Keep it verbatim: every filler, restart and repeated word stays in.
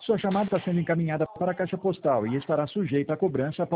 Sua chamada está sendo encaminhada para a caixa postal e estará sujeita a cobrança